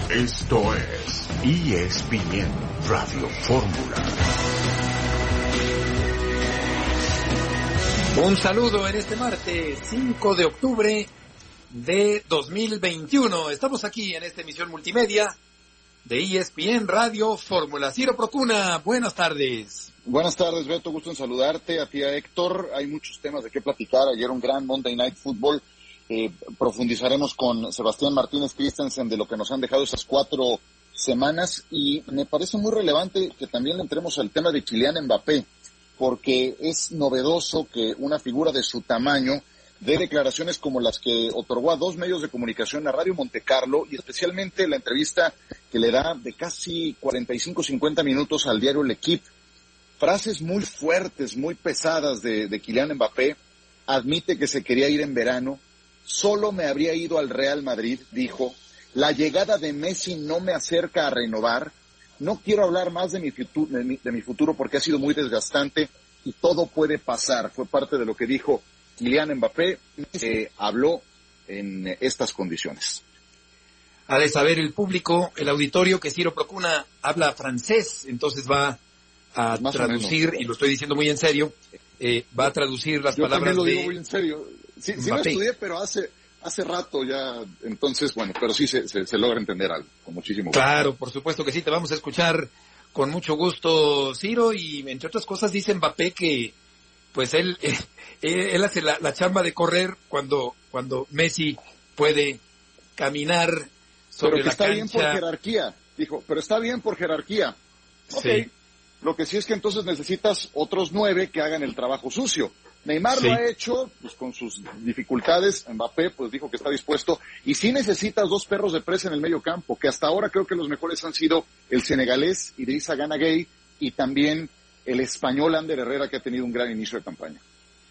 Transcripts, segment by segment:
Esto es ESPN Radio Fórmula. Un saludo en este martes 5 de octubre de 2021. Estamos aquí en esta emisión multimedia de ESPN Radio Fórmula. Ciro Procuna, buenas tardes. Buenas tardes, Beto, gusto en saludarte, a ti, a Héctor. Hay muchos temas de qué platicar. Ayer un gran Monday Night Football. Profundizaremos con Sebastián Martínez Christensen de lo que nos han dejado esas 4 semanas, y me parece muy relevante que también le entremos al tema de Kylian Mbappé, porque es novedoso que una figura de su tamaño dé declaraciones como las que otorgó a 2 medios de comunicación, a Radio Montecarlo, y especialmente la entrevista que le da de casi 45-50 minutos al diario L'Equipe. Frases muy fuertes, muy pesadas de Kylian Mbappé. Admite que se quería ir en verano. Solo me habría ido al Real Madrid, dijo. La llegada de Messi no me acerca a renovar. No quiero hablar más de mi futuro porque ha sido muy desgastante y todo puede pasar. Fue parte de lo que dijo Kylian Mbappé. Habló en estas condiciones. Ha de saber el público, el auditorio, que Ciro Procuna habla francés, entonces va a más traducir, y lo estoy diciendo muy en serio, va a traducir las palabras de... Yo también lo digo muy en serio. Sí lo estudié, pero hace rato ya, entonces, bueno, pero sí se logra entender algo, con muchísimo gusto. Claro, por supuesto que sí, te vamos a escuchar con mucho gusto, Ciro, y entre otras cosas dice Mbappé que, pues él hace la chamba de correr cuando Messi puede caminar sobre la cancha. Pero que está bien por jerarquía, dijo, pero está bien por jerarquía. Okay. Sí. Lo que sí es que entonces necesitas otros 9 que hagan el trabajo sucio. Neymar lo ha hecho, pues con sus dificultades. Mbappé pues dijo que está dispuesto, y sí necesitas 2 perros de presa en el medio campo, que hasta ahora creo que los mejores han sido el senegalés Idrissa Gana Gueye y también el español Ander Herrera, que ha tenido un gran inicio de campaña.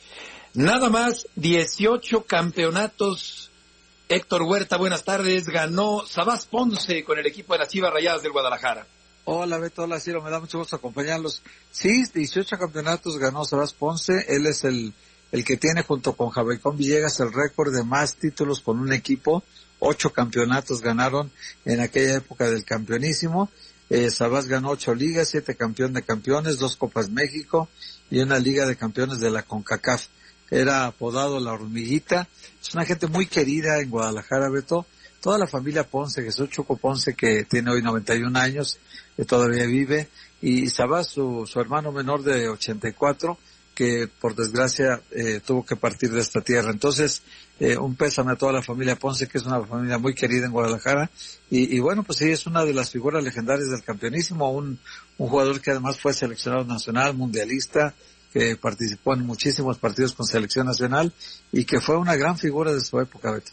Nada más 18 campeonatos. Héctor Huerta, buenas tardes. Ganó Sabás Ponce con el equipo de las Chivas Rayadas del Guadalajara. Hola Beto, hola Ciro, me da mucho gusto acompañarlos. Sí, 18 campeonatos ganó Sabás Ponce. Él es el que tiene, junto con Javeicón Villegas, el récord de más títulos con un equipo. 8 campeonatos ganaron en aquella época del campeonísimo. Sabás ganó 8 ligas, 7 campeón de campeones, 2 Copas México y una Liga de Campeones de la CONCACAF. Era apodado La Hormiguita. Es una gente muy querida en Guadalajara, Beto. Toda la familia Ponce, Jesús Chuco Ponce, que tiene hoy 91 años, que todavía vive, y Sabás, su hermano menor de 84, que por desgracia tuvo que partir de esta tierra. Entonces, un pésame a toda la familia Ponce, que es una familia muy querida en Guadalajara, y bueno, pues sí, es una de las figuras legendarias del campeonísimo, un jugador que además fue seleccionado nacional, mundialista, que participó en muchísimos partidos con selección nacional, y que fue una gran figura de su época, Beto.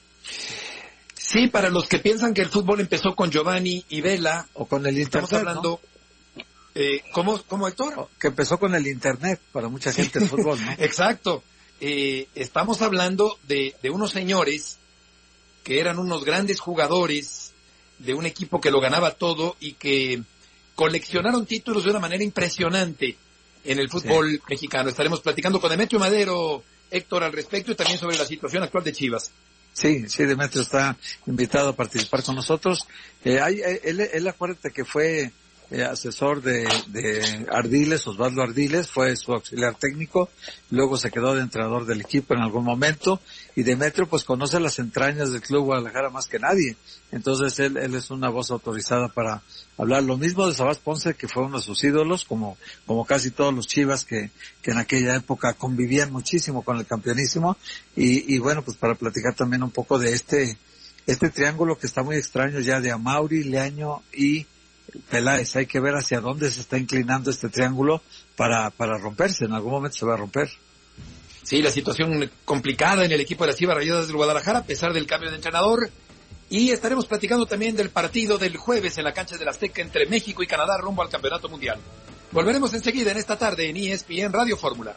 Sí, para los que piensan que el fútbol empezó con Giovanni y Vela, o con el internet, estamos hablando, ¿no? ¿Cómo, Héctor? Que empezó con el internet, para mucha gente el fútbol, ¿no? Exacto. Estamos hablando de unos señores que eran unos grandes jugadores de un equipo que lo ganaba todo y que coleccionaron títulos de una manera impresionante en el fútbol mexicano. Estaremos platicando con Demetrio Madero, Héctor, al respecto, y también sobre la situación actual de Chivas. Sí, Demetrio está invitado a participar con nosotros. Él acuérdate que fue asesor de Ardiles, Osvaldo Ardiles, fue su auxiliar técnico, luego se quedó de entrenador del equipo en algún momento, y Demetrio pues conoce las entrañas del Club Guadalajara más que nadie. Entonces él es una voz autorizada para hablar. Lo mismo de Sabás Ponce, que fue uno de sus ídolos, como casi todos los Chivas que en aquella época convivían muchísimo con el campeonísimo, y bueno, pues para platicar también un poco de este triángulo que está muy extraño ya, de Amauri, Leaño y Peláez. Hay que ver hacia dónde se está inclinando este triángulo para romperse. En algún momento se va a romper. Sí, la situación complicada en el equipo de las Chivas Rayadas del Guadalajara, a pesar del cambio de entrenador. Y estaremos platicando también del partido del jueves en la cancha del Azteca entre México y Canadá rumbo al Campeonato Mundial. Volveremos enseguida en esta tarde en ESPN Radio Fórmula.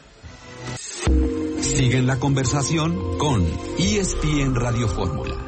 Sigue en la conversación con ESPN Radio Fórmula.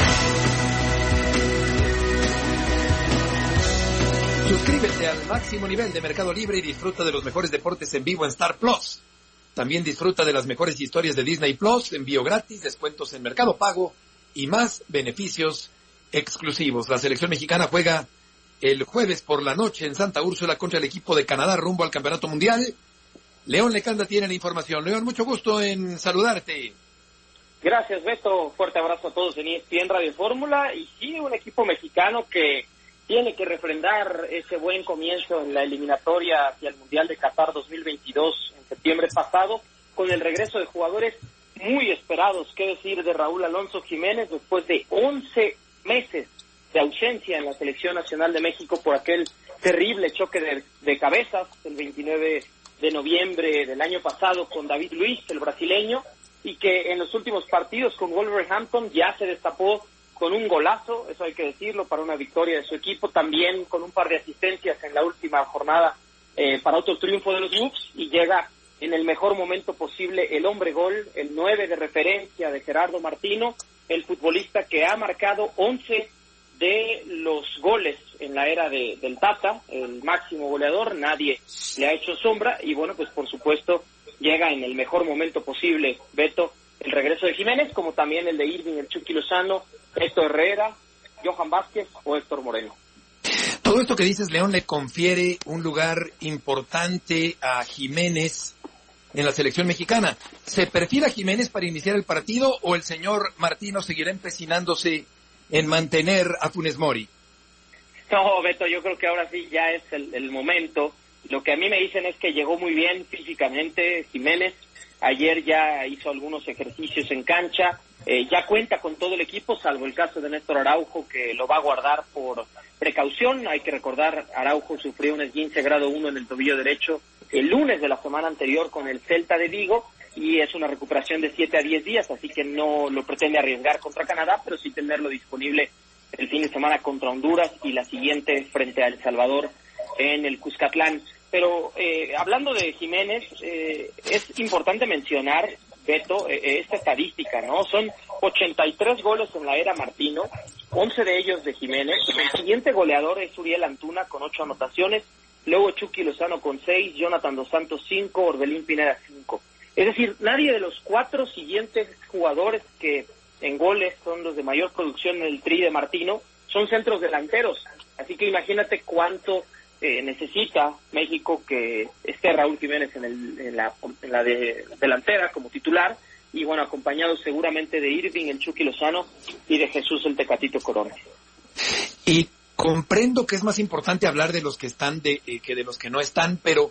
Suscríbete al máximo nivel de Mercado Libre y disfruta de los mejores deportes en vivo en Star Plus. También disfruta de las mejores historias de Disney Plus, envío gratis, descuentos en Mercado Pago y más beneficios exclusivos. La selección mexicana juega el jueves por la noche en Santa Úrsula contra el equipo de Canadá rumbo al Campeonato Mundial. León Lecanda tiene la información. León, mucho gusto en saludarte. Gracias, Beto. Fuerte abrazo a todos en ESPN Radio Fórmula. Y sí, un equipo mexicano que tiene que refrendar ese buen comienzo en la eliminatoria hacia el Mundial de Qatar 2022 en septiembre pasado, con el regreso de jugadores muy esperados. ¿Qué decir de Raúl Alonso Jiménez después de 11 meses de ausencia en la Selección Nacional de México por aquel terrible choque de cabezas el 29 de noviembre del año pasado con David Luiz, el brasileño, y que en los últimos partidos con Wolverhampton ya se destapó con un golazo, eso hay que decirlo, para una victoria de su equipo, también con un par de asistencias en la última jornada para otro triunfo de los Bucks, y llega en el mejor momento posible el hombre gol, el 9 de referencia de Gerardo Martino, el futbolista que ha marcado 11 de los goles en la era del Tata, el máximo goleador, nadie le ha hecho sombra, y bueno, pues por supuesto llega en el mejor momento posible, Beto, el regreso de Jiménez, como también el de Irving, el Chucky Lozano, Héctor Herrera, Johan Vázquez o Héctor Moreno. Todo esto que dices, León, le confiere un lugar importante a Jiménez en la selección mexicana. ¿Se perfila Jiménez para iniciar el partido o el señor Martino seguirá empecinándose en mantener a Funes Mori? No, Beto, yo creo que ahora sí ya es el momento. Lo que a mí me dicen es que llegó muy bien físicamente Jiménez. Ayer ya hizo algunos ejercicios en cancha. Ya cuenta con todo el equipo, salvo el caso de Néstor Araujo, que lo va a guardar por precaución. Hay que recordar, Araujo sufrió un esguince grado 1 en el tobillo derecho el lunes de la semana anterior con el Celta de Vigo, y es una recuperación de 7 a 10 días, así que no lo pretende arriesgar contra Canadá, pero sí tenerlo disponible el fin de semana contra Honduras y la siguiente frente a El Salvador en el Cuscatlán. Pero hablando de Jiménez, es importante mencionar, Beto, esta estadística, ¿no? Son 83 goles en la era Martino, 11 de ellos de Jiménez. El siguiente goleador es Uriel Antuna con 8 anotaciones, luego Chucky Lozano con 6, Jonathan Dos Santos 5, Orbelín Pineda 5. Es decir, nadie de los 4 siguientes jugadores que en goles son los de mayor producción en el tri de Martino son centros delanteros. Así que imagínate cuánto necesita México que esté Raúl Jiménez en la delantera como titular, y bueno, acompañado seguramente de Irving, el Chucky Lozano, y de Jesús el Tecatito Corona. Y comprendo que es más importante hablar de los que están que de los que no están, pero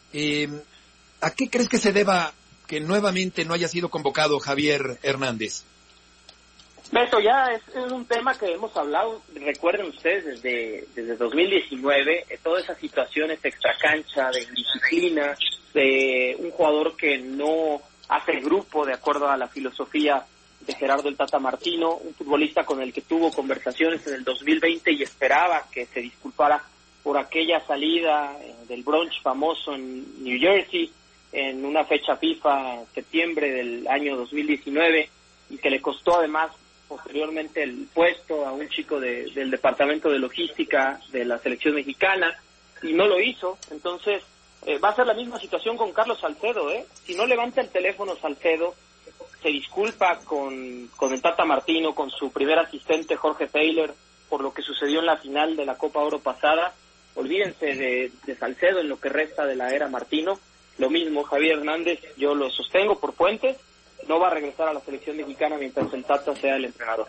¿a qué crees que se deba que nuevamente no haya sido convocado Javier Hernández? Beto, ya es un tema que hemos hablado, recuerden ustedes, desde 2019, todas esas situaciones extracancha, de indisciplina, de un jugador que no hace grupo de acuerdo a la filosofía de Gerardo el Tata Martino, un futbolista con el que tuvo conversaciones en el 2020 y esperaba que se disculpara por aquella salida del brunch famoso en New Jersey, en una fecha FIFA, septiembre del año 2019, y que le costó además posteriormente el puesto a un chico del departamento de logística de la selección mexicana, y no lo hizo. Entonces va a ser la misma situación con Carlos Salcedo, si no levanta el teléfono Salcedo, se disculpa con el Tata Martino, con su primer asistente Jorge Feiler, por lo que sucedió en la final de la Copa Oro pasada. Olvídense de Salcedo en lo que resta de la era Martino. Lo mismo Javier Hernández, yo lo sostengo por fuentes, no va a regresar a la selección mexicana mientras el Tata sea el entrenador.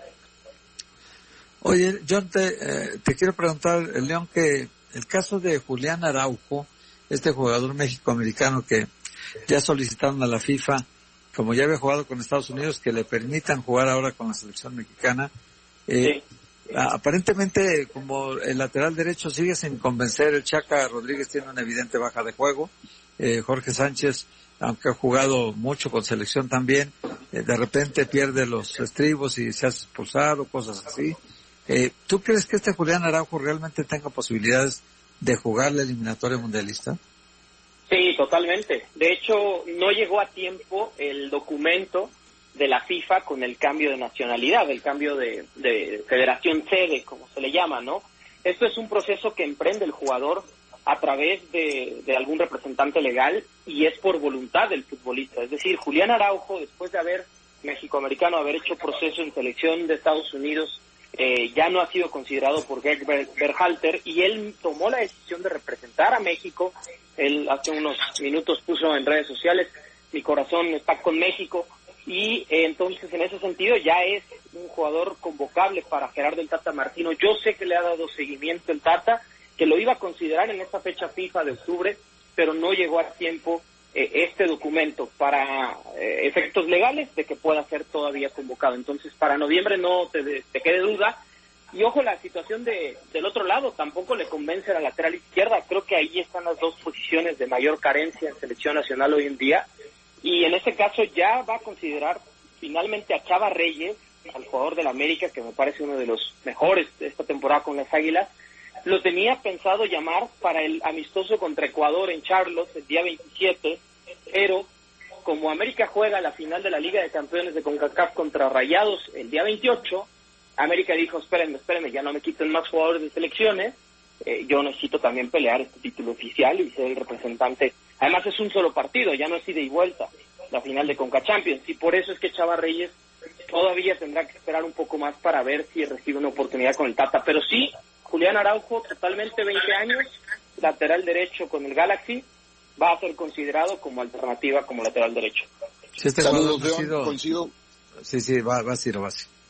Oye, John, te quiero preguntar, León, que el caso de Julián Araujo, este jugador méxico-americano que ya solicitaron a la FIFA, como ya había jugado con Estados Unidos, que le permitan jugar ahora con la selección mexicana. Sí. Aparentemente, como el lateral derecho sigue sin convencer, el Chaca Rodríguez tiene una evidente baja de juego. Jorge Sánchez, aunque ha jugado mucho con selección también, de repente pierde los estribos y se hace expulsado, cosas así. ¿Tú crees que este Julián Araujo realmente tenga posibilidades de jugar la eliminatoria mundialista? Sí, totalmente. De hecho, no llegó a tiempo el documento de la FIFA con el cambio de nacionalidad, el cambio de federación sede, como se le llama, ¿no? Esto es un proceso que emprende el jugador a través de algún representante legal, y es por voluntad del futbolista. Es decir, Julián Araujo, después de haber hecho proceso en selección de Estados Unidos ya no ha sido considerado por Greg Berhalter, y él tomó la decisión de representar a México. Él hace unos minutos puso en redes sociales: mi corazón está con México, y entonces en ese sentido ya es un jugador convocable para Gerardo el Tata Martino. Yo sé que le ha dado seguimiento el Tata, que lo iba a considerar en esta fecha FIFA de octubre, pero no llegó a tiempo este documento para efectos legales de que pueda ser todavía convocado. Entonces para noviembre no te quede duda. Y ojo, la situación del otro lado tampoco le convence a la lateral izquierda. Creo que ahí están las dos posiciones de mayor carencia en selección nacional hoy en día, y en este caso ya va a considerar finalmente a Chava Reyes, al jugador del América, que me parece uno de los mejores de esta temporada con las Águilas. Lo tenía pensado llamar para el amistoso contra Ecuador en Charlotte el día 27, pero como América juega la final de la Liga de Campeones de CONCACAF contra Rayados el día 28, América dijo: espérenme, ya no me quiten más jugadores de selecciones, yo necesito también pelear este título oficial y ser el representante. Además es un solo partido, ya no es ida y vuelta, la final de Conca Champions, y por eso es que Chava Reyes todavía tendrá que esperar un poco más para ver si recibe una oportunidad con el Tata. Pero sí, Julián Araujo, totalmente 20 años, lateral derecho con el Galaxy, va a ser considerado como alternativa como lateral derecho. Sí, saludos, León, coincido. Sí, va a Ciro.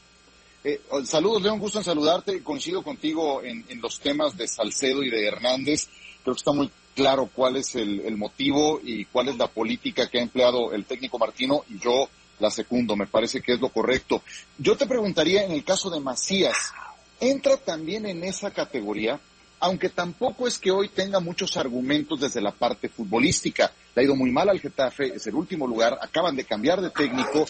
Saludos, León, gusto en saludarte. Coincido contigo en los temas de Salcedo y de Hernández. Creo que está muy claro cuál es el motivo y cuál es la política que ha empleado el técnico Martino, y yo la secundo, me parece que es lo correcto. Yo te preguntaría, en el caso de Macías, ¿entra también en esa categoría? Aunque tampoco es que hoy tenga muchos argumentos desde la parte futbolística. Le ha ido muy mal al Getafe, es el último lugar, acaban de cambiar de técnico,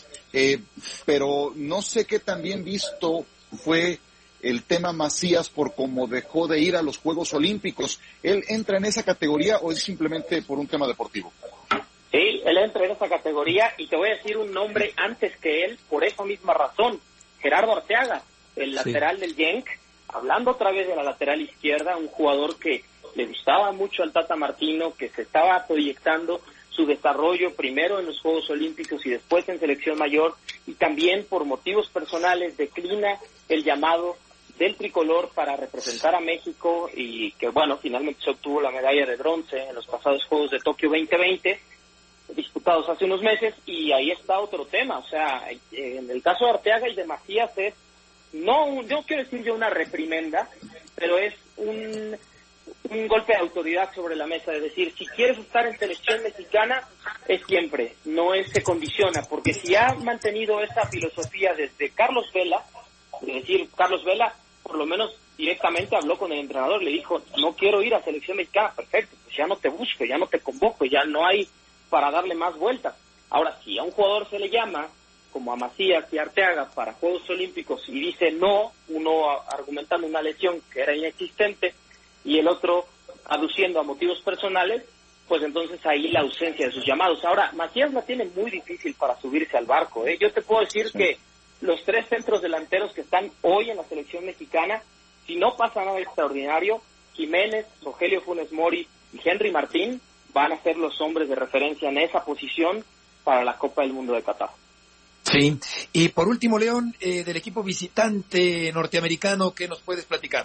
pero no sé qué tan bien visto fue el tema Macías por cómo dejó de ir a los Juegos Olímpicos. ¿Él entra en esa categoría o es simplemente por un tema deportivo? Sí, él entra en esa categoría, y te voy a decir un nombre antes que él por esa misma razón: Gerardo Arteaga, el lateral del Genk. Hablando otra vez de la lateral izquierda, un jugador que le gustaba mucho al Tata Martino, que se estaba proyectando su desarrollo primero en los Juegos Olímpicos y después en selección mayor, y también por motivos personales declina el llamado del tricolor para representar a México, y que bueno, finalmente se obtuvo la medalla de bronce en los pasados Juegos de Tokio 2020, disputados hace unos meses. Y ahí está otro tema, o sea, en el caso de Arteaga y de Macías es, no quiero decir yo una reprimenda, pero es un golpe de autoridad sobre la mesa, es decir, si quieres estar en selección mexicana, es siempre, no es se condiciona, porque si ha mantenido esa filosofía desde Carlos Vela, es decir, Carlos Vela por lo menos directamente habló con el entrenador, le dijo: no quiero ir a selección mexicana, perfecto, pues ya no te busco, ya no te convoco, ya no hay para darle más vueltas. Ahora, si a un jugador se le llama, como a Macías y Arteaga, para Juegos Olímpicos, y dice no, uno argumentando una lesión que era inexistente y el otro aduciendo a motivos personales, pues entonces ahí la ausencia de sus llamados. Ahora, Macías la tiene muy difícil para subirse al barco, ¿eh? Yo te puedo decir que los tres centros delanteros que están hoy en la selección mexicana, si no pasa nada extraordinario, Jiménez, Rogelio Funes Mori y Henry Martín van a ser los hombres de referencia en esa posición para la Copa del Mundo de Qatar. Sí, y por último, León, del equipo visitante norteamericano, ¿qué nos puedes platicar?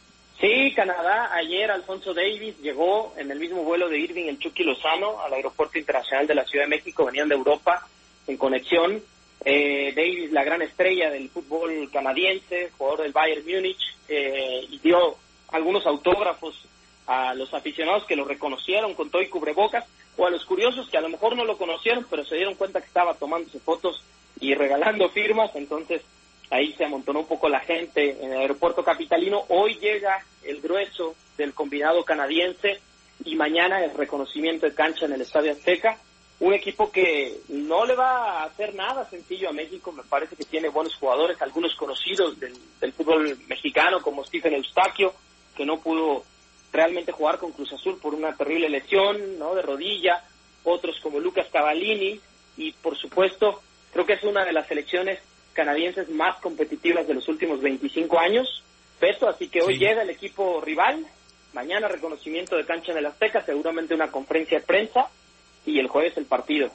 Sí, Canadá, ayer Alfonso Davies llegó en el mismo vuelo de Irving el Chucky Lozano al Aeropuerto Internacional de la Ciudad de México, venían de Europa en conexión. Davies, la gran estrella del fútbol canadiense, jugador del Bayern Múnich, y dio algunos autógrafos a los aficionados que lo reconocieron con todo y cubrebocas, o a los curiosos que a lo mejor no lo conocieron, pero se dieron cuenta que estaba tomándose fotos y regalando firmas. Entonces ahí se amontonó un poco la gente en el aeropuerto capitalino. Hoy llega el grueso del combinado canadiense y mañana el reconocimiento de cancha en el Estadio Azteca. Un equipo que no le va a hacer nada sencillo a México. Me parece que tiene buenos jugadores, algunos conocidos del fútbol mexicano, como Stephen Eustaquio, que no pudo realmente jugar con Cruz Azul por una terrible lesión, ¿no?, de rodilla. Otros como Lucas Cavallini, y por supuesto creo que es una de las selecciones canadienses más competitivas de los últimos 25 años, Beto, así que hoy llega el equipo rival, mañana reconocimiento de cancha en el Azteca, seguramente una conferencia de prensa, y el jueves el partido.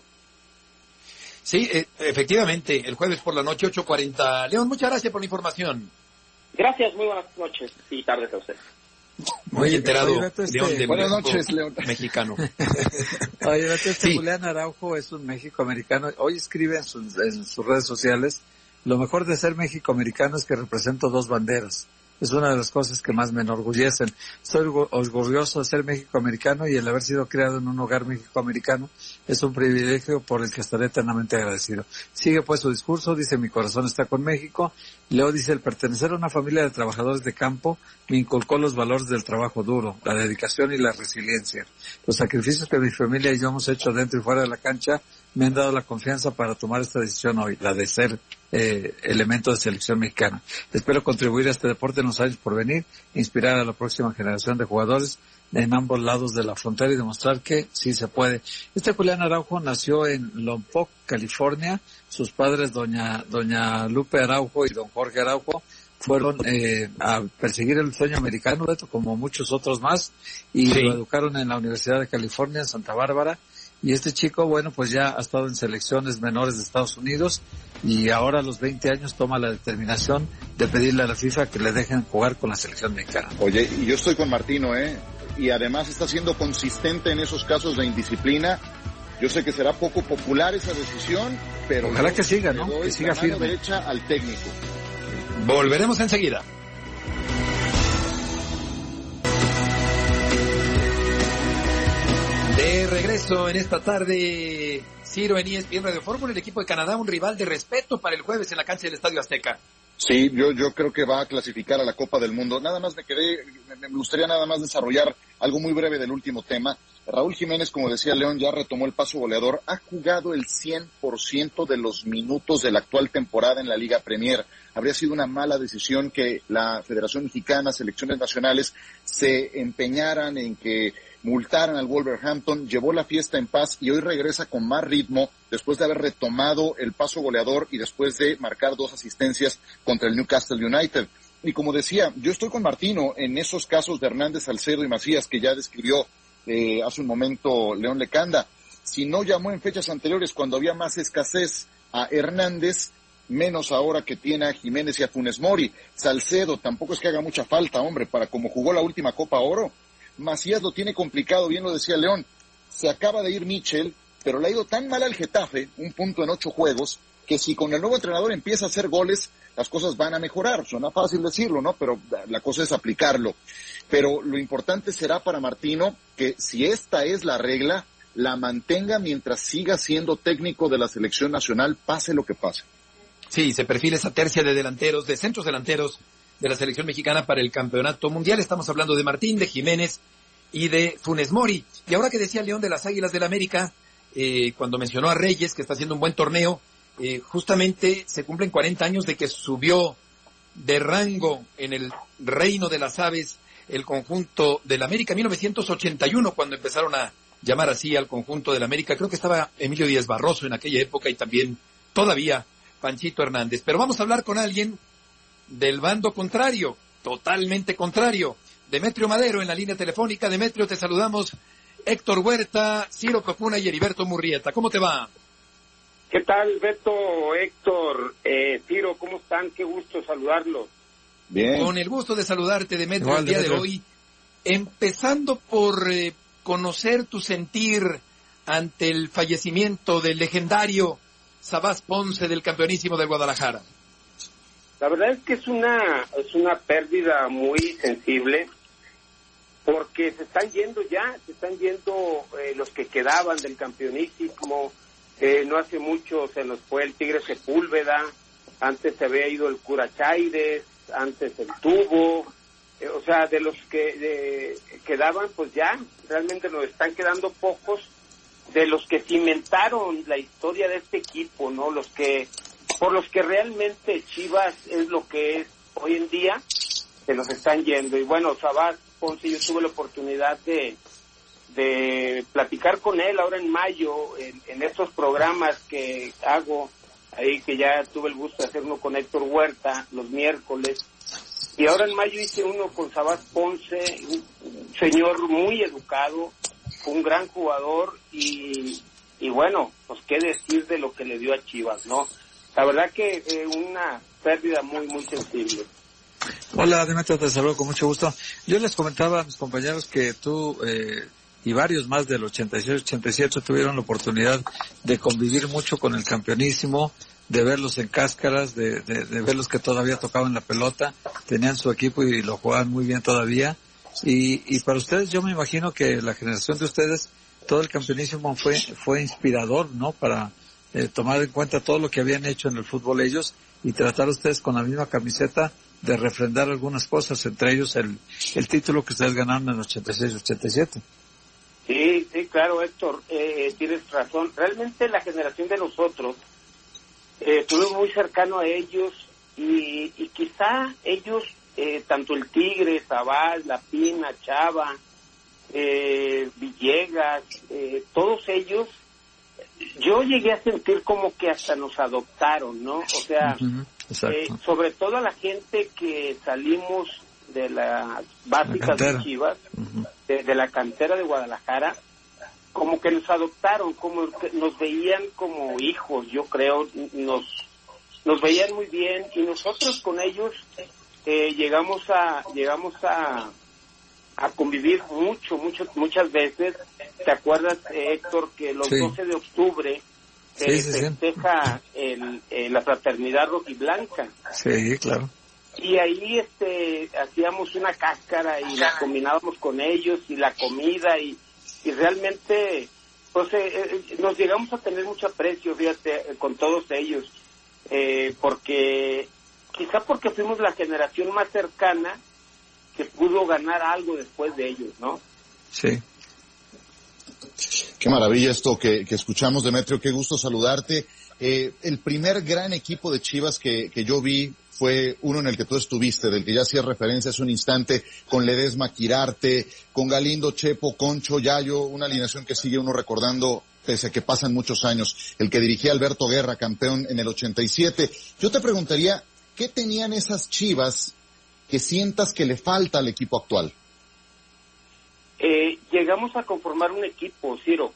Sí, efectivamente, el jueves por la noche, 8:40. León, muchas gracias por la información. Gracias, muy buenas noches y tardes a usted. Muy enterado, León, de buenas noches, León. Mexicano. Oye, Sí. Julián Araujo es un México-americano. Hoy escribe en sus redes sociales: lo mejor de ser México-americano es que represento 2 banderas. Es una de las cosas que más me enorgullecen. Estoy orgulloso de ser México-americano, y el haber sido criado en un hogar México-americano es un privilegio por el que estaré eternamente agradecido. Sigue pues su discurso, dice: mi corazón está con México. Leo dice: el pertenecer a una familia de trabajadores de campo me inculcó los valores del trabajo duro, la dedicación y la resiliencia. Los sacrificios que mi familia y yo hemos hecho dentro y fuera de la cancha me han dado la confianza para tomar esta decisión hoy, la de ser elemento de selección mexicana. Espero contribuir a este deporte en los años por venir, inspirar a la próxima generación de jugadores en ambos lados de la frontera y demostrar que sí se puede. Julián Araujo nació en Lompoc, California. Sus padres, doña Lupe Araujo y don Jorge Araujo, fueron a perseguir el sueño americano, Beto, como muchos otros más, y Sí. lo educaron en la Universidad de California, en Santa Bárbara. Y este chico, bueno, pues ya ha estado en selecciones menores de Estados Unidos, y ahora a los 20 años toma la determinación de pedirle a la FIFA que le dejen jugar con la selección mexicana. Oye, y yo estoy con Martino, y además está siendo consistente en esos casos de indisciplina. Yo sé que será poco popular esa decisión, pero ojalá yo que siga, le ¿no? doy Que siga la mano firme. derecha al técnico. Volveremos enseguida. De regreso en esta tarde, Ciro, en ESPN Radio Fórmula, el equipo de Canadá, un rival de respeto para el jueves en la cancha del Estadio Azteca. Sí, yo creo que va a clasificar a la Copa del Mundo. Nada más me gustaría nada más desarrollar algo muy breve del último tema. Raúl Jiménez, como decía León, ya retomó el paso goleador, ha jugado el 100% de los minutos de la actual temporada en la Liga Premier. Habría sido una mala decisión que la Federación Mexicana, selecciones nacionales, se empeñaran en que multaran al Wolverhampton. Llevó la fiesta en paz y hoy regresa con más ritmo después de haber retomado el paso goleador y después de marcar 2 asistencias contra el Newcastle United. Y como decía, yo estoy con Martino en esos casos de Hernández, Salcedo y Macías que ya describió hace un momento León Lecanda. Si no llamó en fechas anteriores cuando había más escasez a Hernández, menos ahora que tiene a Jiménez y a Funes Mori. Salcedo tampoco es que haga mucha falta, hombre, para como jugó la última Copa Oro. Macías lo tiene complicado, bien lo decía León. Se acaba de ir Michel, pero le ha ido tan mal al Getafe, 1 punto en 8 juegos, que si con el nuevo entrenador empieza a hacer goles, las cosas van a mejorar. Suena fácil decirlo, ¿no? Pero la cosa es aplicarlo. Pero lo importante será para Martino que si esta es la regla, la mantenga mientras siga siendo técnico de la selección nacional, pase lo que pase. Sí, se perfila esa tercia de delanteros, de centros delanteros de la selección mexicana para el campeonato mundial. Estamos hablando de Martín, de Jiménez y de Funes Mori. Y ahora que decía León de las Águilas del América, cuando mencionó a Reyes, que está haciendo un buen torneo, justamente se cumplen 40 años de que subió de rango en el reino de las aves el conjunto del América. 1981, cuando empezaron a llamar así al conjunto del América. Creo que estaba Emilio Díaz Barroso en aquella época y también todavía Panchito Hernández. Pero vamos a hablar con alguien del bando contrario, totalmente contrario. Demetrio Madero en la línea telefónica. Demetrio, te saludamos. Héctor Huerta, Ciro Copuna y Heriberto Murrieta. ¿Cómo te va? ¿Qué tal, Beto, Héctor, Ciro? ¿Cómo están? Qué gusto saludarlos. Bien. Con el gusto de saludarte, Demetrio, Igual, el día Demetrio. de hoy. Empezando por conocer tu sentir ante el fallecimiento del legendario Sabás Ponce del campeonísimo del Guadalajara. La verdad es que es una pérdida muy sensible, porque se están yendo los que quedaban del campeonísimo. No hace mucho se nos fue el Tigre Sepúlveda, antes se había ido el Cura Chaires, antes el Tubo, o sea, de los que quedaban, pues ya realmente nos están quedando pocos de los que cimentaron la historia de este equipo, ¿no? Por los que realmente Chivas es lo que es hoy en día, se nos están yendo. Y bueno, Sabás Ponce, yo tuve la oportunidad de platicar con él ahora en mayo, en estos programas que hago, ahí que ya tuve el gusto de hacer uno con Héctor Huerta los miércoles, y ahora en mayo hice uno con Sabás Ponce, un señor muy educado, un gran jugador, y bueno, pues qué decir de lo que le dio a Chivas, ¿no? La verdad que una pérdida muy, muy sensible. Hola, Demetrio, te saludo con mucho gusto. Yo les comentaba a mis compañeros que tú y varios más del 86-87 tuvieron la oportunidad de convivir mucho con el campeonísimo, de verlos en cáscaras, de verlos que todavía tocaban la pelota, tenían su equipo y lo jugaban muy bien todavía. Y para ustedes, yo me imagino que la generación de ustedes, todo el campeonísimo fue inspirador, ¿no? Para tomar en cuenta todo lo que habían hecho en el fútbol ellos y tratar ustedes con la misma camiseta de refrendar algunas cosas, entre ellos el título que ustedes ganaron en el 86-87. Sí, claro, Héctor, tienes razón. Realmente la generación de nosotros estuvimos muy cercano a ellos y quizá ellos, tanto el Tigre, Zabal, La Pina, Chava, Villegas, todos ellos, yo llegué a sentir como que hasta nos adoptaron, ¿no? O sea, sobre todo a la gente que salimos de las básicas de Chivas, de la cantera de Guadalajara, como que nos adoptaron, como que nos veían como hijos, yo creo, nos veían muy bien y nosotros con ellos llegamos a convivir muchas veces. ¿Te acuerdas, Héctor, que los 12 de octubre festeja la fraternidad rojiblanca? Sí, claro. Y ahí hacíamos una cáscara y la combinábamos con ellos y la comida y realmente pues nos llegamos a tener mucho aprecio, fíjate, con todos ellos, porque fuimos la generación más cercana que pudo ganar algo después de ellos, ¿no? Sí. Qué maravilla esto que escuchamos, Demetrio, qué gusto saludarte. El primer gran equipo de Chivas que yo vi fue uno en el que tú estuviste, del que ya hacías referencia hace un instante, con Ledesma, Quirarte, con Galindo, Chepo, Concho, Yayo, una alineación que sigue uno recordando pese a que pasan muchos años, el que dirigía Alberto Guerra, campeón en el 87. Yo te preguntaría, ¿qué tenían esas Chivas que sientas que le falta al equipo actual? Llegamos a conformar un equipo, Ciro.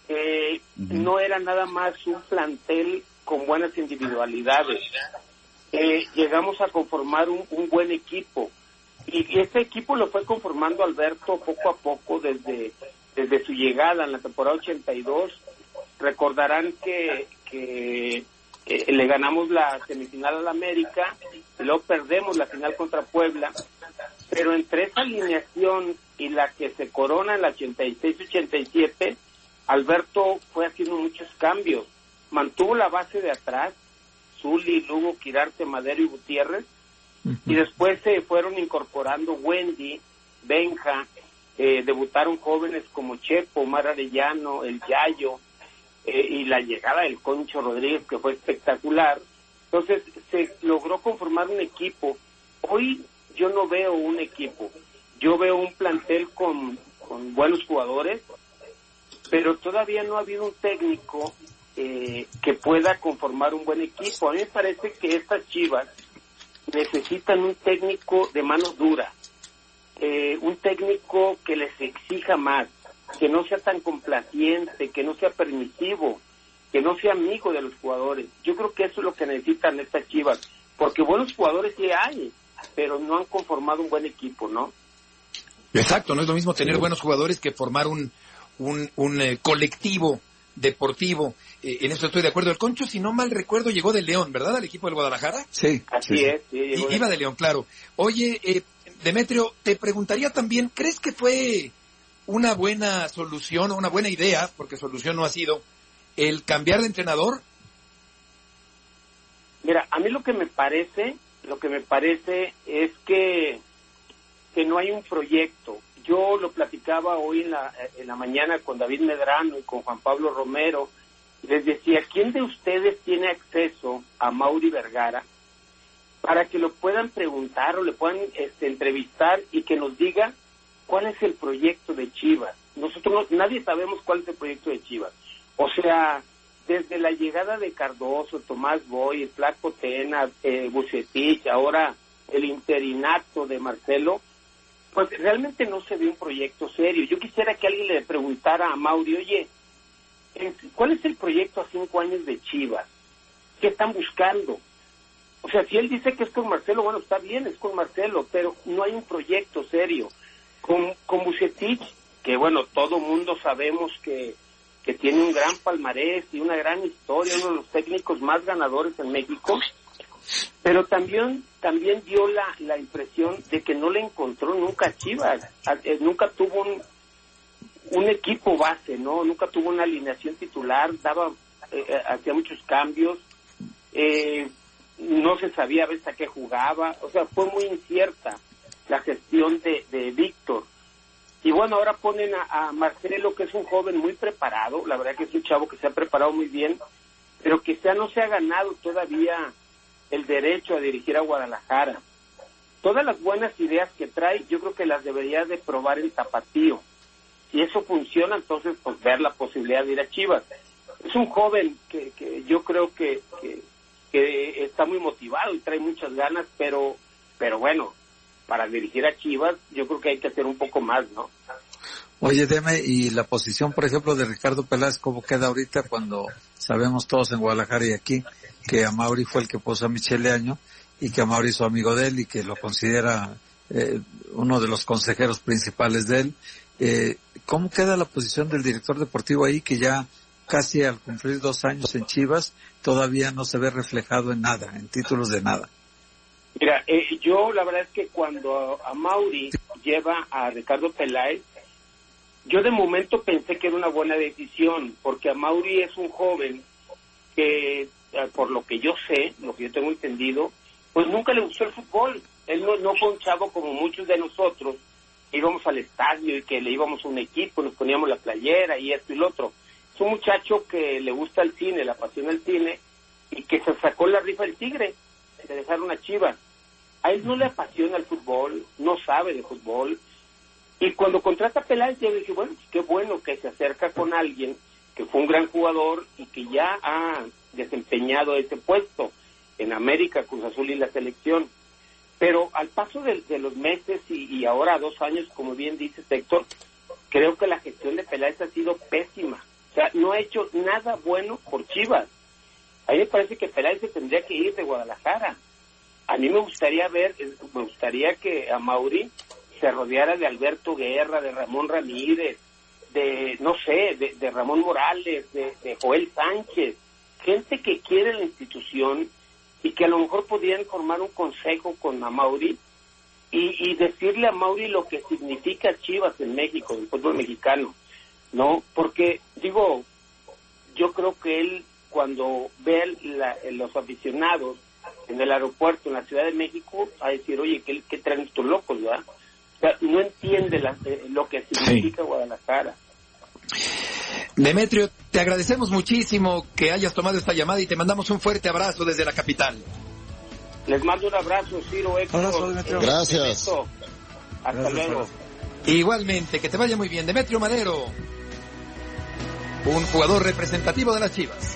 No era nada más un plantel con buenas individualidades. Llegamos a conformar un buen equipo y ese equipo lo fue conformando Alberto poco a poco desde su llegada en la temporada 82. Recordarán que le ganamos la semifinal al América y luego perdemos la final contra Puebla, pero entre esa alineación y la que se corona en la 86-87, Alberto fue haciendo muchos cambios, mantuvo la base de atrás, Zuli, Lugo, Quirarte, Madero y Gutiérrez, y después se fueron incorporando Wendy, Benja, debutaron jóvenes como Chepo, Omar Arellano, el Yayo, y la llegada del Concho Rodríguez, que fue espectacular. Entonces se logró conformar un equipo. Hoy yo no veo un equipo, yo veo un plantel con buenos jugadores, pero todavía no ha habido un técnico que pueda conformar un buen equipo. A mí me parece que estas Chivas necesitan un técnico de mano dura, un técnico que les exija más, que no sea tan complaciente, que no sea permisivo, que no sea amigo de los jugadores. Yo creo que eso es lo que necesitan estas Chivas, porque buenos jugadores sí hay, pero no han conformado un buen equipo, ¿no? Exacto, no es lo mismo tener buenos jugadores que formar un colectivo deportivo. En eso estoy de acuerdo. El Concho, si no mal recuerdo, llegó de León, ¿verdad? Al equipo del Guadalajara. Sí, así es. Sí, iba de León, claro. Oye, Demetrio, te preguntaría también, ¿crees que fue una buena solución o una buena idea, porque solución no ha sido, el cambiar de entrenador? Mira, a mí lo que me parece es que no hay un proyecto. Yo lo platicaba hoy en la mañana con David Medrano y con Juan Pablo Romero. Les decía, ¿quién de ustedes tiene acceso a Mauri Vergara para que lo puedan preguntar o le puedan entrevistar y que nos diga cuál es el proyecto de Chivas? Nosotros nadie sabemos cuál es el proyecto de Chivas. O sea, desde la llegada de Cardoso, Tomás Boy, el Flaco Tena, Bucetich, ahora el interinato de Marcelo, pues realmente no se ve un proyecto serio. Yo quisiera que alguien le preguntara a Mauri, oye, ¿cuál es el proyecto a 5 años de Chivas? ¿Qué están buscando? O sea, si él dice que es con Marcelo, bueno, está bien, es con Marcelo, pero no hay un proyecto serio. Con Vucetich, que bueno, todo mundo sabemos que tiene un gran palmarés y una gran historia, uno de los técnicos más ganadores en México, pero también dio la impresión de que no le encontró nunca a Chivas, nunca tuvo un equipo base, ¿no? Nunca tuvo una alineación titular, hacía muchos cambios, no se sabía a veces a qué jugaba, o sea, fue muy incierta la gestión de Víctor. Y bueno, ahora ponen a Marcelo, que es un joven muy preparado, la verdad que es un chavo que se ha preparado muy bien, pero que no se ha ganado todavía el derecho a dirigir a Guadalajara. Todas las buenas ideas que trae, yo creo que las debería de probar en Tapatío. Si eso funciona, entonces pues ver la posibilidad de ir a Chivas. Es un joven que yo creo que está muy motivado y trae muchas ganas, pero bueno, para dirigir a Chivas, yo creo que hay que hacer un poco más, ¿no? Oye, Deme, y la posición, por ejemplo, de Ricardo Peláez, ¿cómo queda ahorita cuando sabemos todos en Guadalajara y aquí que Amaury fue el que puso a Michele Año y que Amaury es su amigo de él y que lo considera uno de los consejeros principales de él? ¿Cómo queda la posición del director deportivo ahí, que ya casi al cumplir 2 años en Chivas todavía no se ve reflejado en nada, en títulos de nada? Mira, yo la verdad es que cuando Amaury lleva a Ricardo Peláez, yo de momento pensé que era una buena decisión, porque Amaury es un joven que, por lo que yo sé, lo que yo tengo entendido, pues nunca le gustó el fútbol. Él no fue un chavo como muchos de nosotros, íbamos al estadio y que le íbamos a un equipo, nos poníamos la playera y esto y lo otro. Es un muchacho que le gusta el cine, le apasiona el cine, y que se sacó la rifa del Tigre, de dejar una Chivas. A él no le apasiona el fútbol, no sabe de fútbol, y cuando contrata a Peláez yo dije, bueno, pues qué bueno que se acerca con alguien que fue un gran jugador y que ya ha desempeñado ese puesto en América, Cruz Azul y la selección. Pero al paso de los meses y ahora 2 años, como bien dice Héctor, creo que la gestión de Peláez ha sido pésima. O sea, no ha hecho nada bueno por Chivas. A mí me parece que Peláez se tendría que ir de Guadalajara. A mí me gustaría que Amaury se rodeara de Alberto Guerra, de Ramón Ramírez, de Ramón Morales, de Joel Sánchez, gente que quiere la institución y que a lo mejor podrían formar un consejo con Amaury y decirle a Amaury lo que significa Chivas en México, el fútbol mexicano, ¿no? Porque, yo creo que él, cuando ve los aficionados en el aeropuerto, en la Ciudad de México, a decir, oye, ¿qué traen estos locos, verdad? O sea, no entiende lo que significa Guadalajara. Demetrio, te agradecemos muchísimo que hayas tomado esta llamada y te mandamos un fuerte abrazo desde la capital. Les mando un abrazo, Ciro, Héctor. Abrazo, Demetrio. Gracias. Hasta luego. Igualmente, que te vaya muy bien. Demetrio Madero, un jugador representativo de las Chivas.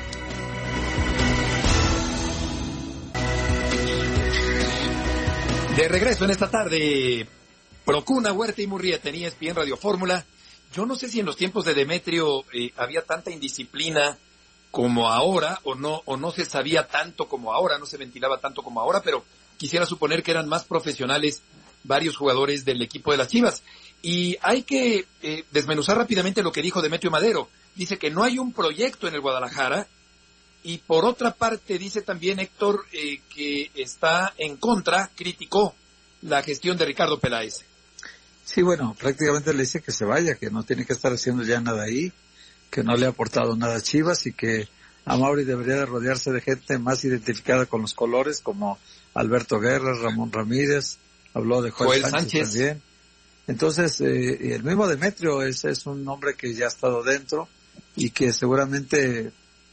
De regreso en esta tarde, Procuna, Huerta y Murrieta en ESPN Radio Fórmula. Yo no sé si en los tiempos de Demetrio había tanta indisciplina como ahora, o no se sabía tanto como ahora, no se ventilaba tanto como ahora, pero quisiera suponer que eran más profesionales varios jugadores del equipo de las Chivas. Y hay que desmenuzar rápidamente lo que dijo Demetrio Madero. Dice que no hay un proyecto en el Guadalajara, y por otra parte dice también Héctor que está en contra, criticó la gestión de Ricardo Peláez. Sí, bueno, prácticamente le dice que se vaya, que no tiene que estar haciendo ya nada ahí, que no le ha aportado nada a Chivas y que Amaury debería de rodearse de gente más identificada con los colores, como Alberto Guerra, Ramón Ramírez, habló de Joel Sánchez también. Entonces, el mismo Demetrio es un hombre que ya ha estado dentro y que seguramente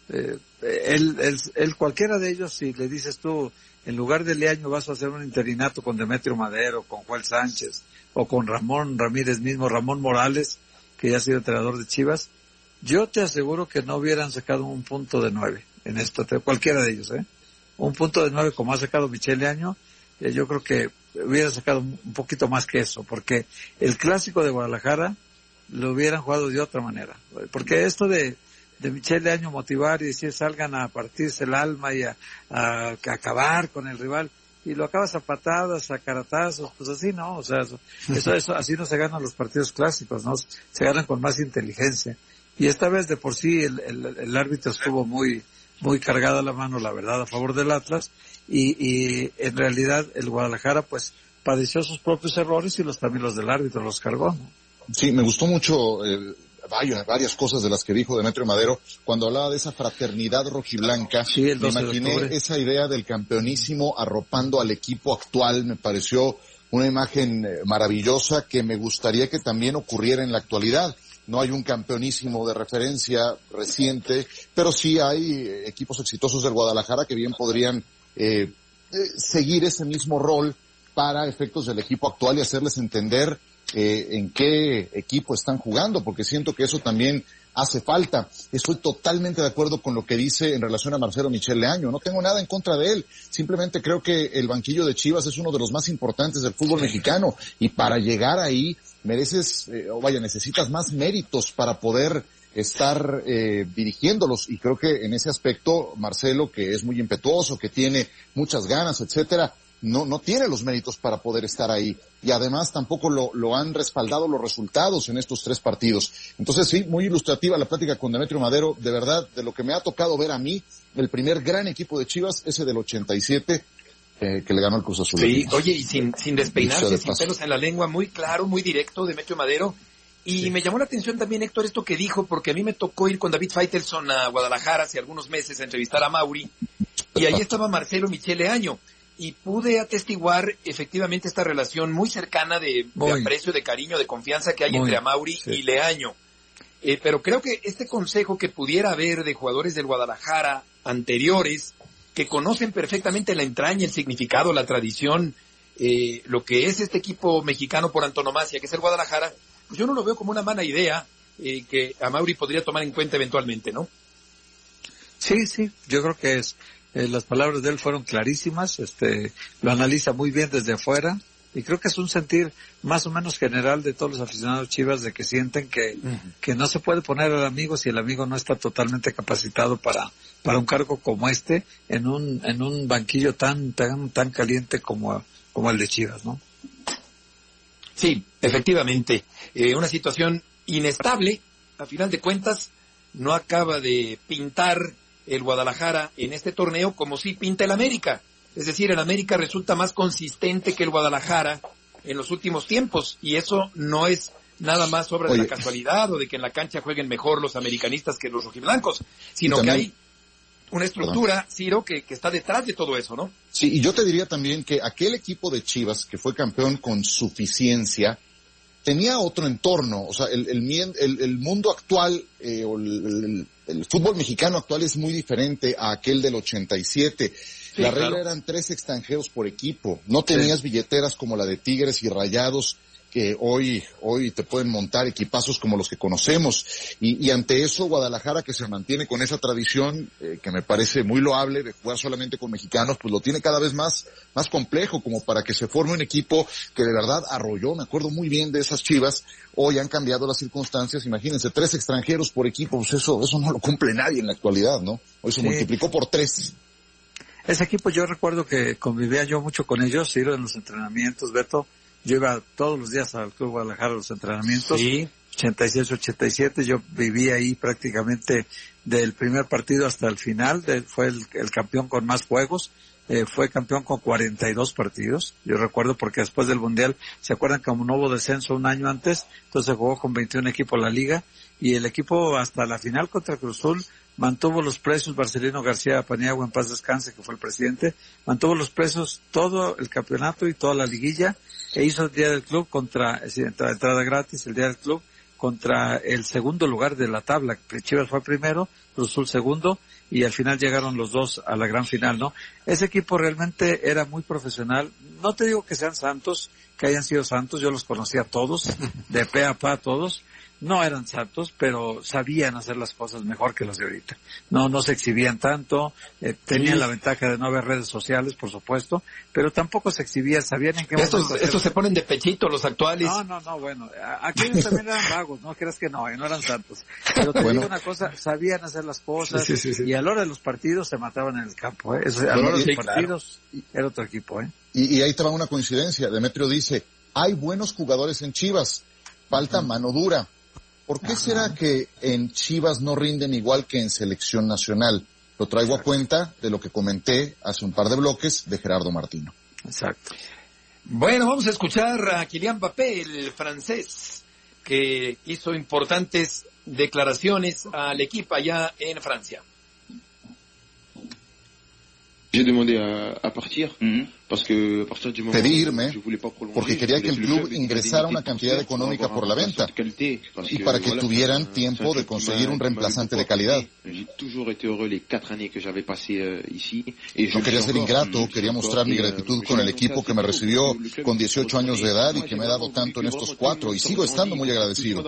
él cualquiera de ellos, si le dices tú, en lugar de Leaño vas a hacer un interinato con Demetrio Madero, con Joel Sánchez, o con Ramón Ramírez mismo, Ramón Morales, que ya ha sido entrenador de Chivas, yo te aseguro que no hubieran sacado un punto de 9 en esto, cualquiera de ellos, un punto de 9 como ha sacado Michele Año, yo creo que hubieran sacado un poquito más que eso, porque el clásico de Guadalajara lo hubieran jugado de otra manera, porque esto de Michele Año motivar y decir salgan a partirse el alma y a acabar con el rival, y lo acabas a patadas, a caratazos, pues así no, o sea, eso así no se ganan los partidos clásicos, ¿no? Se ganan con más inteligencia. Y esta vez de por sí el árbitro estuvo muy cargada la mano, la verdad, a favor del Atlas, y en realidad el Guadalajara pues padeció sus propios errores y también los del árbitro los cargó, ¿no? Sí, me gustó mucho varias cosas de las que dijo Demetrio Madero cuando hablaba de esa fraternidad rojiblanca. Sí, el 12 me imaginé de octubre. Esa idea del campeonísimo arropando al equipo actual, me pareció una imagen maravillosa que me gustaría que también ocurriera en la actualidad. No hay un campeonísimo de referencia reciente, pero sí hay equipos exitosos del Guadalajara que bien podrían seguir ese mismo rol para efectos del equipo actual y hacerles entender en qué equipo están jugando, porque siento que eso también hace falta. Estoy totalmente de acuerdo con lo que dice en relación a Marcelo Michele Año. No tengo nada en contra de él. Simplemente creo que el banquillo de Chivas es uno de los más importantes del fútbol mexicano y para llegar ahí necesitas más méritos para poder estar dirigiéndolos, y creo que en ese aspecto Marcelo, que es muy impetuoso, que tiene muchas ganas, etcétera, no tiene los méritos para poder estar ahí, y además tampoco lo han respaldado los resultados en estos 3 partidos. Entonces sí, muy ilustrativa la plática con Demetrio Madero, de verdad, de lo que me ha tocado ver a mí, el primer gran equipo de Chivas, ese del 87, que le ganó el Cruz Azul. Sí, oye, y sin despeinarse, sin pelos en la lengua, muy claro, muy directo, Demetrio Madero. Y sí, me llamó la atención también, Héctor, esto que dijo, porque a mí me tocó ir con David Faitelson a Guadalajara hace algunos meses a entrevistar a Mauri, y ahí estaba Marcelo Michele Año, y pude atestiguar efectivamente esta relación muy cercana de aprecio, de cariño, de confianza que hay entre Amauri y Leaño. Pero creo que este consejo que pudiera haber de jugadores del Guadalajara anteriores, que conocen perfectamente la entraña, el significado, la tradición, lo que es este equipo mexicano por antonomasia, que es el Guadalajara, pues yo no lo veo como una mala idea que Amauri podría tomar en cuenta eventualmente, ¿no? Sí, yo creo que las palabras de él fueron clarísimas, lo analiza muy bien desde afuera, y creo que es un sentir más o menos general de todos los aficionados Chivas, de que sienten que no se puede poner al amigo si el amigo no está totalmente capacitado para un cargo como en un banquillo tan caliente como el de Chivas, ¿no? Sí, efectivamente, una situación inestable, a final de cuentas, no acaba de pintar el Guadalajara en este torneo como sí pinta el América. Es decir, el América resulta más consistente que el Guadalajara en los últimos tiempos, y eso no es nada más obra de la casualidad o de que en la cancha jueguen mejor los americanistas que los rojiblancos, sino también, que hay una estructura, Ciro, que está detrás de todo eso, ¿no? Sí, y yo te diría también que aquel equipo de Chivas que fue campeón con suficiencia tenía otro entorno, o sea, el mundo actual, o el fútbol mexicano actual es muy diferente a aquel del 87. Sí, la regla eran 3 extranjeros por equipo, no tenías billeteras como la de Tigres y Rayados, que hoy te pueden montar equipazos como los que conocemos, y ante eso Guadalajara, que se mantiene con esa tradición, que me parece muy loable, de jugar solamente con mexicanos, pues lo tiene cada vez más complejo, como para que se forme un equipo que de verdad arrolló. Me acuerdo muy bien de esas Chivas. Hoy han cambiado las circunstancias, imagínense, 3 extranjeros por equipo, pues eso no lo cumple nadie en la actualidad, ¿no? Hoy se multiplicó por 3. Ese equipo, yo recuerdo que convivía yo mucho con ellos, en los entrenamientos, Beto. Yo iba todos los días al Club Guadalajara a los entrenamientos. Sí. 86, 87, yo viví ahí prácticamente del primer partido hasta el final. Fue el campeón con más juegos. Fue campeón con 42 partidos. Yo recuerdo porque después del Mundial, ¿se acuerdan que como no hubo descenso un año antes? Entonces jugó con 21 equipos la liga, y el equipo hasta la final contra Cruz Azul mantuvo los precios. Marcelino García Paniagua, en paz descanse, que fue el presidente, mantuvo los precios todo el campeonato y toda la liguilla, e hizo el día del club entrada gratis, el día del club contra el segundo lugar de la tabla. Chivas fue primero, Cruz Azul segundo, y al final llegaron los dos a la gran final, ¿no? Ese equipo realmente era muy profesional. No te digo que sean santos, que hayan sido santos, yo los conocía a todos, de pe a pa a todos, no eran santos, pero sabían hacer las cosas mejor que las de ahorita. No se exhibían tanto, tenían la ventaja de no haber redes sociales, por supuesto, pero tampoco se exhibían, sabían en qué momento. Estos se ponen de pechito, los actuales. No, bueno, aquellos también eran vagos, no creas que no eran santos. Pero te digo una cosa, sabían hacer las cosas, sí. Y a la hora de los partidos se mataban en el campo, a la hora de los partidos era otro equipo, Y ahí te va una coincidencia, Demetrio dice, hay buenos jugadores en Chivas, falta mano dura. ¿Por qué será que en Chivas no rinden igual que en selección nacional? Lo traigo a cuenta de lo que comenté hace un par de bloques de Gerardo Martino. Exacto. Bueno, vamos a escuchar a Kylian Mbappé, el francés, que hizo importantes declaraciones al equipo allá en Francia. J'ai demandé a partir, parce que a partir du moment pedí irme porque quería que el club ingresara una cantidad económica por la venta y para que tuvieran tiempo de conseguir un reemplazante de calidad. No quería ser ingrato, quería mostrar mi gratitud con el equipo que me recibió con 18 años de edad y que me ha dado tanto en estos 4 y sigo estando muy agradecido.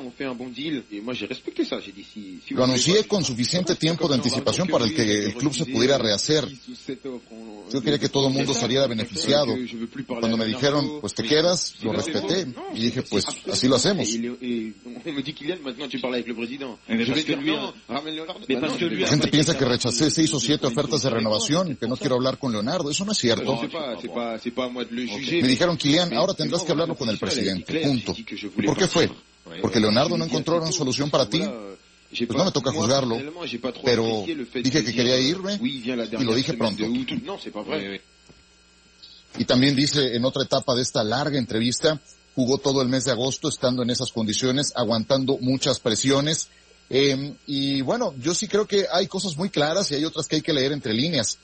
Lo anuncié con suficiente tiempo de anticipación para el que el club se pudiera rehacer. Yo quería que todo el mundo saliera beneficiado. Cuando me dijeron, pues te quedas, lo respeté. Y dije, pues así lo hacemos. La gente piensa que rechacé 6 o 7 ofertas de renovación y que no quiero hablar con Leonardo. Eso no es cierto. Me dijeron, Kylian, ahora tendrás que hablarlo con el presidente. Punto. ¿Por qué fue? Porque Leonardo no encontró una solución para ti. Pues no me toca juzgarlo, pero dije que quería irme y lo dije pronto. Y también dice en otra etapa de esta larga entrevista, jugó todo el mes de agosto estando en esas condiciones, aguantando muchas presiones. Y bueno, yo sí creo que hay cosas muy claras y hay otras que hay que leer entre líneas.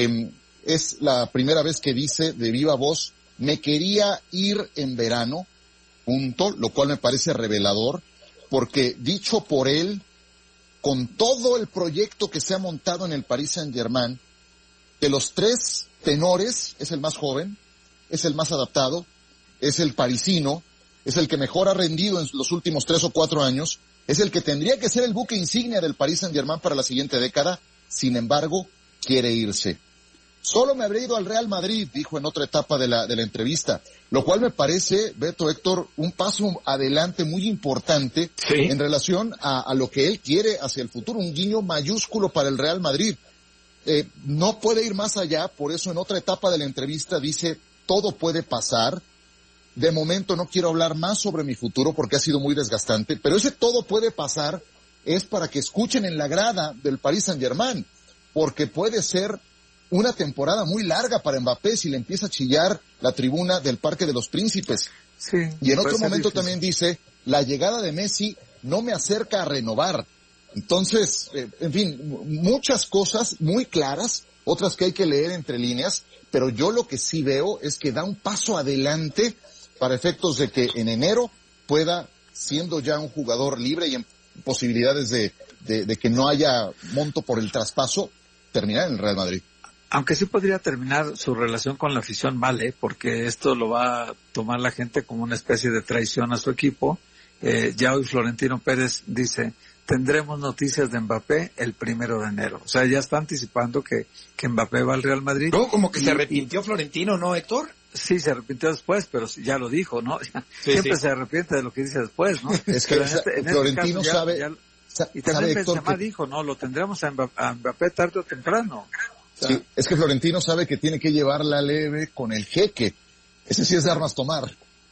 Es la primera vez que dice de viva voz, me quería ir en verano, punto, lo cual me parece revelador, porque dicho por él, con todo el proyecto que se ha montado en el Paris Saint-Germain, de los 3 tenores, es el más joven, es el más adaptado, es el parisino, es el que mejor ha rendido en los últimos 3 o 4 años, es el que tendría que ser el buque insignia del Paris Saint-Germain para la siguiente década, sin embargo, quiere irse. Solo me habría ido al Real Madrid, dijo en otra etapa de la entrevista, lo cual me parece, Beto, Héctor, un paso adelante muy importante en relación a lo que él quiere hacia el futuro, un guiño mayúsculo para el Real Madrid. No puede ir más allá, por eso en otra etapa de la entrevista dice, todo puede pasar. De momento no quiero hablar más sobre mi futuro porque ha sido muy desgastante, pero ese todo puede pasar es para que escuchen en la grada del Paris Saint-Germain, porque puede ser una temporada muy larga para Mbappé si le empieza a chillar la tribuna del Parque de los Príncipes. Sí, y en otro momento también dice, la llegada de Messi no me acerca a renovar. Entonces, en fin, muchas cosas muy claras, otras que hay que leer entre líneas, pero yo lo que sí veo es que da un paso adelante para efectos de que en enero pueda, siendo ya un jugador libre y en posibilidades de que no haya monto por el traspaso, terminar en el Real Madrid. Aunque sí podría terminar su relación con la afición mal, porque esto lo va a tomar la gente como una especie de traición a su equipo. Ya hoy Florentino Pérez dice, tendremos noticias de Mbappé el 1 de enero. O sea, ya está anticipando que Mbappé va al Real Madrid. No, como que se arrepintió Florentino, ¿no, Héctor? Sí, se arrepintió después, pero ya lo dijo, ¿no? Siempre se arrepiente de lo que dice después, ¿no? Es que Florentino caso sabe... y también Benzema dijo, ¿no? Lo tendremos a Mbappé tarde o temprano. Sí, es que Florentino sabe que tiene que llevarla leve con el jeque. Ese sí es de armas tomar.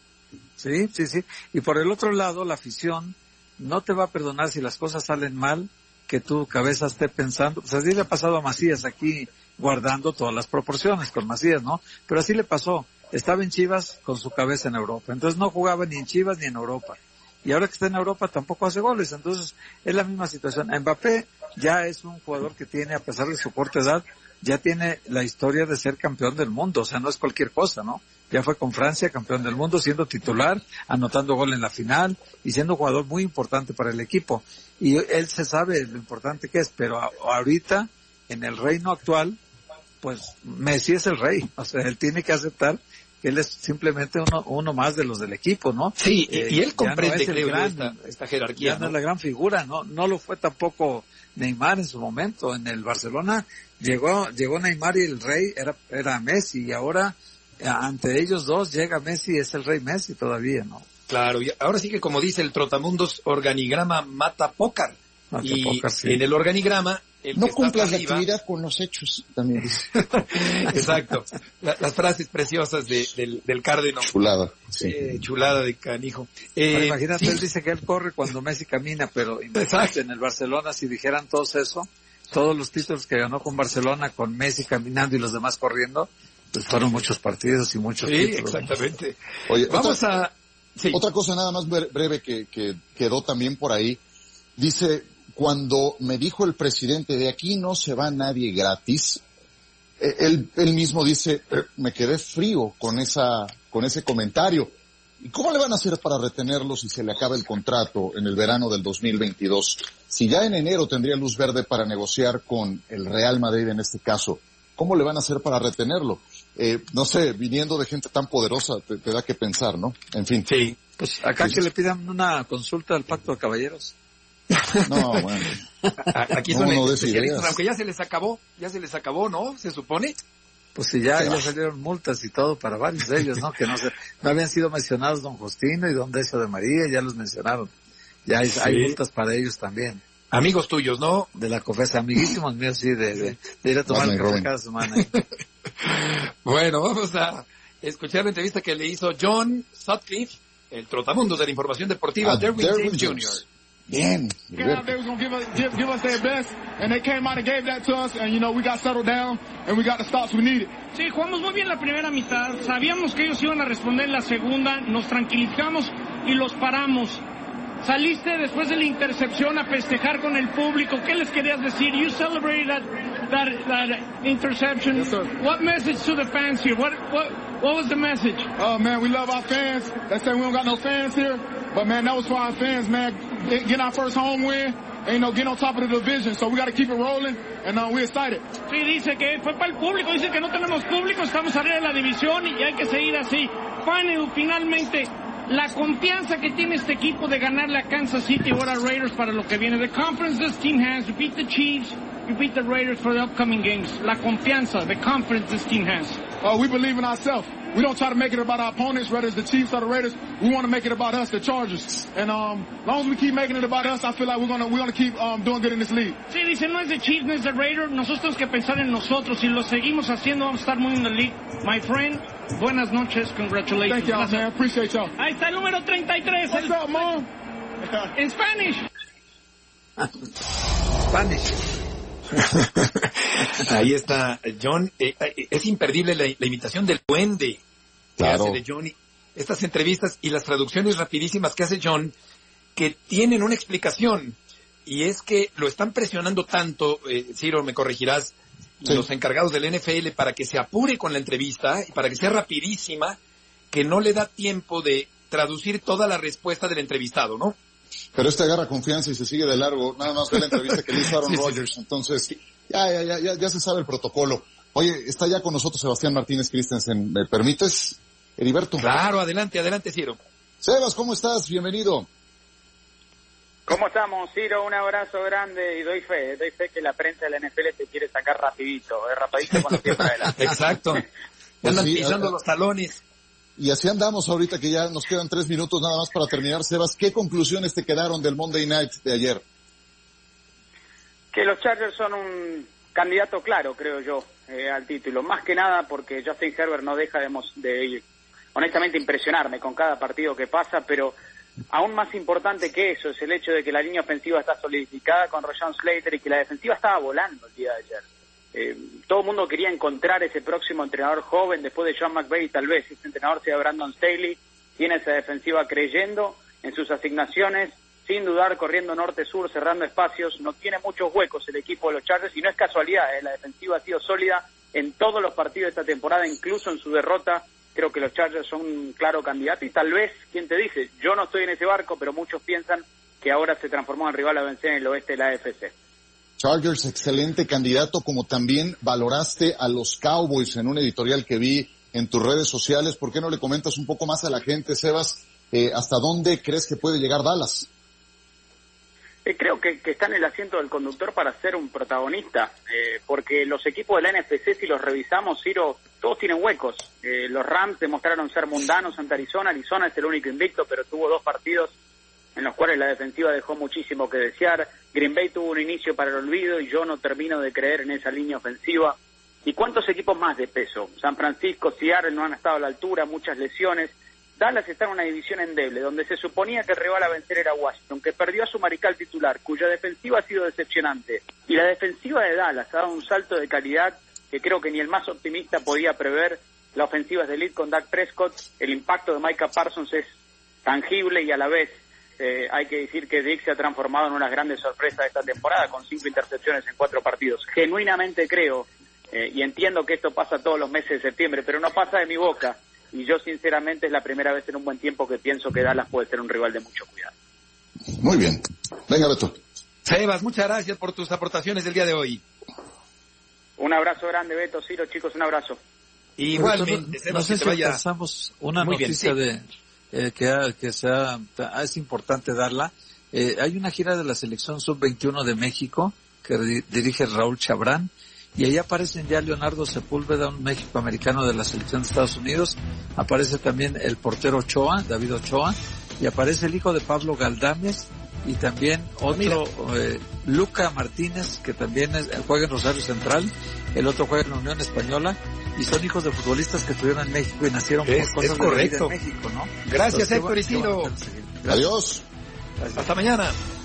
Sí. Y por el otro lado, la afición no te va a perdonar si las cosas salen mal, que tu cabeza esté pensando. Pues así le ha pasado a Macías aquí, guardando todas las proporciones con Macías, ¿no? Pero así le pasó. Estaba en Chivas con su cabeza en Europa. Entonces no jugaba ni en Chivas ni en Europa. Y ahora que está en Europa tampoco hace goles. Entonces es la misma situación. Mbappé ya es un jugador que tiene, a pesar de su corta edad, ya tiene la historia de ser campeón del mundo, o sea, no es cualquier cosa, ¿no? Ya fue con Francia campeón del mundo, siendo titular, anotando gol en la final y siendo un jugador muy importante para el equipo. Y él se sabe lo importante que es, pero ahorita, en el reino actual, pues Messi es el rey, o sea, él tiene que aceptar que él es simplemente uno más de los del equipo, ¿no? Sí, y él comprende, no creo, esta jerarquía. Ya no es la gran figura, no lo fue tampoco Neymar en su momento. En el Barcelona llegó Neymar y el rey era Messi, y ahora ante ellos dos llega Messi y es el rey Messi todavía, ¿no? Claro, y ahora sí que, como dice el trotamundos, organigrama mata pócar. Sí. En el organigrama... No cumplas la actividad con los hechos, también dice. Exacto. Las frases preciosas del Cárdeno. Chulada. Sí. Chulada de canijo. Imagínate, sí. Él dice que él corre cuando Messi camina, pero imagínate, en el Barcelona, si dijeran todos eso, todos los títulos que ganó con Barcelona, con Messi caminando y los demás corriendo, pues fueron muchos partidos y muchos títulos. Exactamente. Oye, Sí. Otra cosa nada más breve que quedó también por ahí. Dice, cuando me dijo el presidente, de aquí no se va nadie gratis, él mismo dice, me quedé frío con ese comentario. ¿Y cómo le van a hacer para retenerlo si se le acaba el contrato en el verano del 2022? Si ya en enero tendría luz verde para negociar con el Real Madrid en este caso, ¿cómo le van a hacer para retenerlo? No sé, viniendo de gente tan poderosa, te da que pensar, ¿no? En fin. Sí. Pues acá que le pidan una consulta al Pacto de Caballeros. No, bueno. Aquí son especialistas, aunque ya se les acabó, ¿no? Se supone. Pues sí, ya salieron multas y todo para varios de ellos, ¿no? Que no habían sido mencionados don Justino y don Decio de María, ya los mencionaron. Ya hay multas para ellos también. Amigos tuyos, ¿no? De la COFESE, amiguísimos míos, sí, de ir a tomar el café cada semana. Bueno, vamos a escuchar la entrevista que le hizo John Sutcliffe, el trotamundos de la información deportiva, Derwin James Jr. Bien. They was going to give us their best, and they came out and gave that to us, and, we got settled down, and we got the stops we needed. Sí, jugamos muy bien la primera mitad, sabíamos que ellos iban a responder en la segunda, nos tranquilizamos y los paramos. Saliste después de la intercepción a festejar con el público. ¿Qué les querías decir? You celebrated that interception. Yes, sir. What message to the fans here? What was the message? Oh, man, we love our fans. They say we don't got no fans here. But, man, that was for our fans, man. Getting our first home win. And, getting on top of the division. So we got to keep it rolling. And we're excited. Sí, dice que fue para el público. Dice que no tenemos público. Estamos arriba de la división y hay que seguir así. Finalmente, la confianza que tiene este equipo de ganarle a Kansas City o a Raiders para lo que viene. The confidence this team has. You beat the Chiefs. You beat the Raiders for the upcoming games. La confianza, the confidence this team has. We believe in ourselves. We don't try to make it about our opponents, whether it's the Chiefs or the Raiders. We want to make it about us, the Chargers. And as long as we keep making it about us, I feel like we're gonna keep doing good in this league. Sí, dice, no es de Chiefs, no es de Raiders. Nosotros tenemos que pensar en nosotros. Si lo seguimos haciendo, vamos a estar muy en la league. My friend, buenas noches. Congratulations. Thank y'all, man. Appreciate y'all. Ahí está el número 33. What's up, Mom? En Spanish. Ahí está John. Es imperdible la imitación del duende que hace de John. Estas entrevistas y las traducciones rapidísimas que hace John, que tienen una explicación, y es que lo están presionando tanto, Ciro, me corregirás, los encargados del NFL, para que se apure con la entrevista y para que sea rapidísima, que no le da tiempo de traducir toda la respuesta del entrevistado, ¿no? Pero agarra confianza y se sigue de largo. Nada más ve la entrevista que le hizo Aaron Rodgers. Entonces, ya se sabe el protocolo. Oye, está ya con nosotros Sebastián Martínez Christensen. ¿Me permites, Heriberto? Claro, adelante, Ciro. Sebas, ¿cómo estás? Bienvenido. ¿Cómo estamos, Ciro? Un abrazo grande y doy fe que la prensa de la NFL te quiere sacar rapidito con los pies para adelante. Exacto. Andan pisando los talones. Y así andamos ahorita, que ya nos quedan 3 minutos nada más para terminar. Sebas, ¿qué conclusiones te quedaron del Monday Night de ayer? Que los Chargers son un candidato claro, creo yo, al título. Más que nada porque Justin Herbert no deja de honestamente impresionarme con cada partido que pasa, pero aún más importante que eso es el hecho de que la línea ofensiva está solidificada con Rashawn Slater y que la defensiva estaba volando el día de ayer. Todo el mundo quería encontrar ese próximo entrenador joven después de Sean McVay, tal vez ese entrenador sea Brandon Staley. Tiene esa defensiva creyendo en sus asignaciones, sin dudar, corriendo norte-sur, cerrando espacios. No tiene muchos huecos el equipo de los Chargers y no es casualidad, la defensiva ha sido sólida en todos los partidos de esta temporada, incluso en su derrota. Creo que los Chargers son un claro candidato y tal vez, ¿quién te dice? Yo no estoy en ese barco, pero muchos piensan que ahora se transformó en rival a vencer en el oeste de la AFC. Chargers, excelente candidato, como también valoraste a los Cowboys en un editorial que vi en tus redes sociales. ¿Por qué no le comentas un poco más a la gente, Sebas, hasta dónde crees que puede llegar Dallas? Creo que está en el asiento del conductor para ser un protagonista, porque los equipos de la NFC, si los revisamos, Ciro, todos tienen huecos. Los Rams demostraron ser mundanos ante Arizona. Arizona es el único invicto, pero tuvo 2 partidos en los cuales la defensiva dejó muchísimo que desear. Green Bay tuvo un inicio para el olvido y yo no termino de creer en esa línea ofensiva. ¿Y cuántos equipos más de peso? San Francisco, Seattle no han estado a la altura, muchas lesiones. Dallas está en una división endeble, donde se suponía que el rival a vencer era Washington, que perdió a su mariscal titular, cuya defensiva ha sido decepcionante. Y la defensiva de Dallas ha dado un salto de calidad que creo que ni el más optimista podía prever. La ofensiva es de elite con Dak Prescott, el impacto de Micah Parsons es tangible y a la vez hay que decir que Dick se ha transformado en una grande sorpresa de esta temporada, con 5 intercepciones en 4 partidos. Genuinamente creo, y entiendo que esto pasa todos los meses de septiembre, pero no pasa de mi boca. Y yo sinceramente es la primera vez en un buen tiempo que pienso que Dallas puede ser un rival de mucho cuidado. Muy bien. Venga, Beto. Sebas, muchas gracias por tus aportaciones del día de hoy. Un abrazo grande, Beto, Ciro, chicos, un abrazo. Igualmente, Sebas, no sé si si pasamos una muy noticia bien, sí. Es importante darla. Hay una gira de la selección sub-21 de México que dirige Raúl Chabrán. Y ahí aparecen ya Leonardo Sepúlveda, un México-americano de la selección de Estados Unidos. Aparece también el portero Ochoa, David Ochoa. Y aparece el hijo de Pablo Galdames. Y también otro, Luca Martínez, que también juega en Rosario Central. El otro juega en la Unión Española. Y son hijos de futbolistas que estuvieron en México y nacieron por cosas de la vida en México, ¿no? Gracias, Héctor y Ciro. Adiós. Hasta mañana.